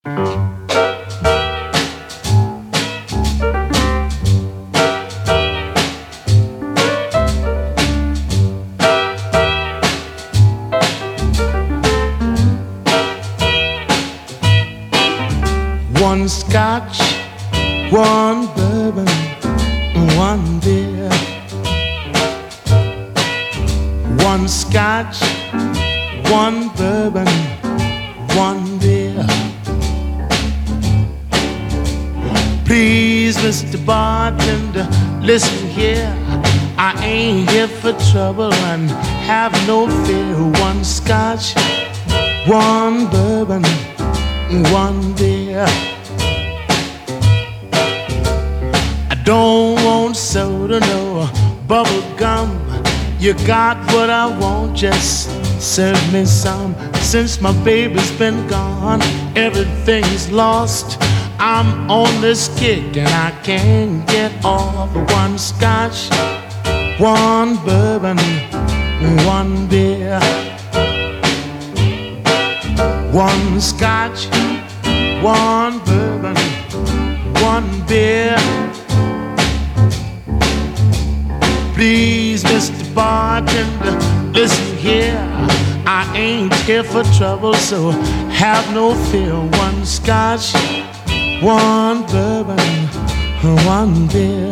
One scotch, one bourbon, one beer. One scotch, one bourbon, one beer. Please, Mr. Bartender, listen here. I ain't here for trouble and have no fear. One scotch, one bourbon, one beer. I don't want soda, no bubble gum. You got what I want, just serve me some. Since my baby's been gone, everything's lost. I'm on this kick and I can't get off. One scotch, one bourbon, one beer. One scotch, one bourbon, one beer. Please, Mr. Bartender, listen here. I ain't here for trouble, so have no fear. One scotch, one bourbon, one beer.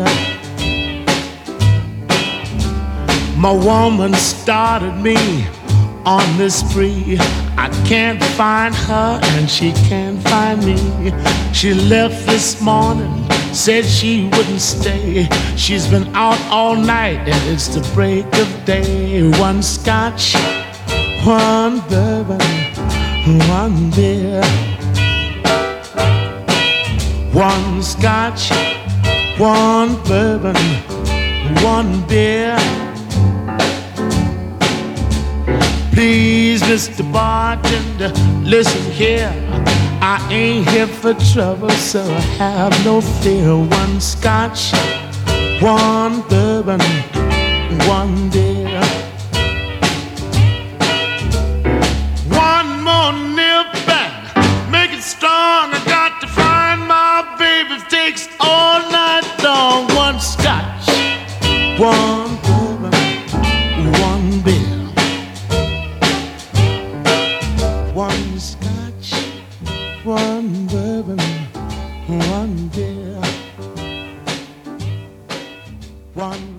My woman started me on this spree. I can't find her and she can't find me. She left this morning, said she wouldn't stay. She's been out all night and it's the break of day. One scotch, one bourbon, one beer. One scotch, one bourbon, one beer. Please, Mr. Bartender, listen here. I ain't here for trouble, so have no fear. One scotch, one bourbon, one beer. One more nip and make it strong. I got to find my baby. It takes all night long. One scotch, one bourbon, one beer. One scotch, one bourbon, one beer. One